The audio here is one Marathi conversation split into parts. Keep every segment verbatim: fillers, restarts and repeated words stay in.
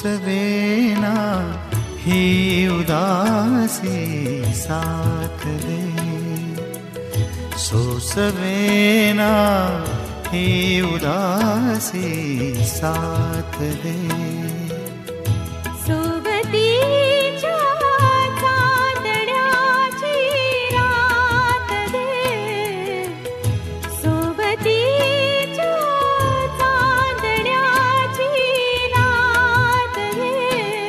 सोसवेना ही उदासी साथ दे, सोसवेना ही उदासी साथ दे. सोबतीच्या चांदण्याची रात दे, सोबतीच्या चांदण्याची रात दे.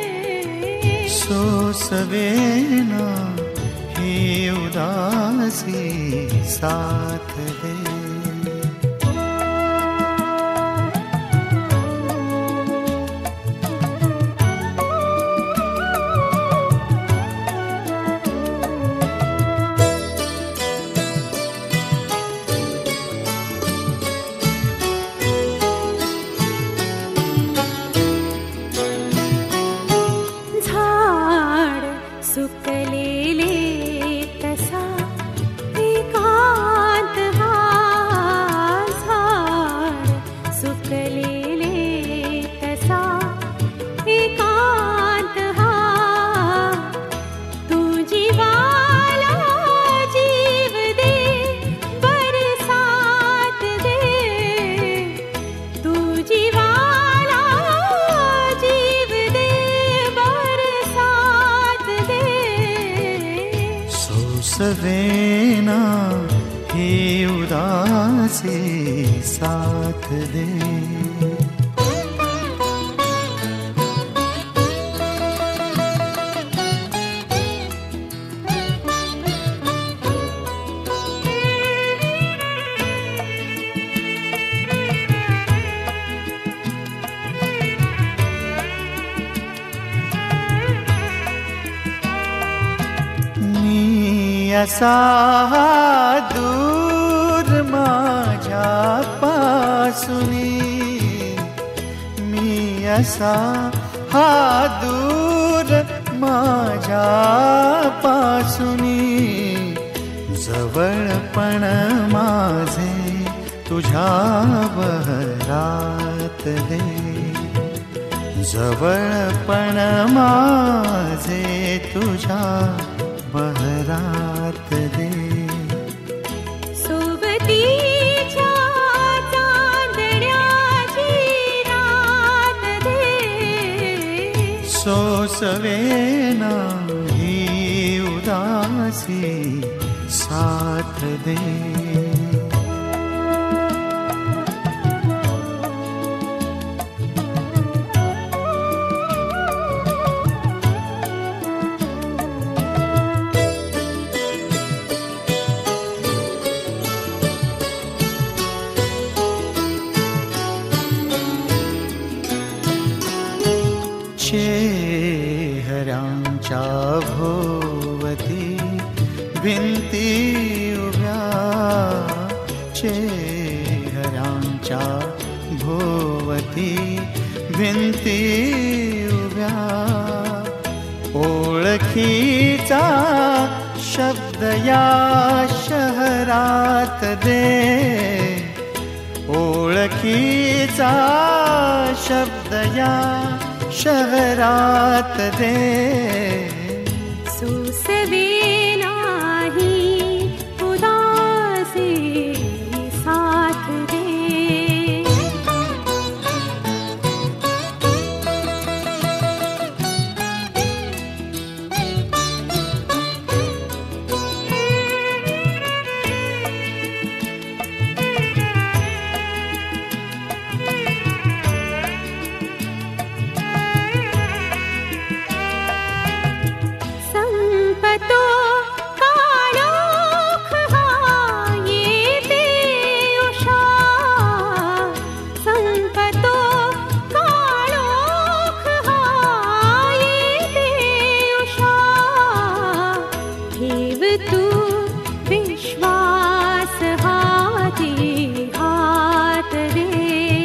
सोसवेना ही उदासी साथ दे. सुकलेले तसा एकांत हा, झाड सुकलेले तसा एकांत हा. तू जीवाला जीव दे, बरसात दे. तू जीवाला जीव दे, बरसात दे. सोसवेना ही उदासी साथ दे. असा दूर माझ्या पासूनी, मी असा हा दूर माझ्या पासूनी. जवळपण माझे तुझ्या बहरात दे, जवळपण माझे तुझ्या बहरात दे. सोबतीच्या चांदण्याची रात दे, सोसवेना ही उदासी साथ दे. चेहऱ्यांच्या भोवती भिंती उभ्या, चेहऱ्यांच्या भोवती भिंती उभ्या. ओळखीचा शब्द या शहरात दे, ओळखीचा शब्द या शहरात दे. सोसवेना ही उदासी साथ दे. संपतो काळोख हा येते उषा, संपतो काळोख हा येते उषा. ठेव तू विश्वास हाती हात दे,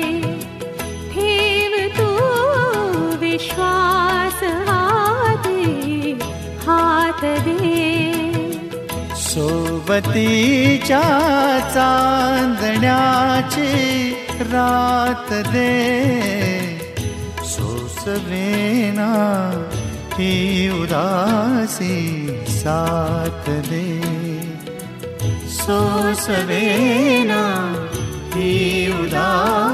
ठेव तू विश्वास हाती हात दे. सोबतीच्या चांदण्याची रात दे, सोस सोसवेना ही उदासी साथ दे, सोसवेना ही उदासी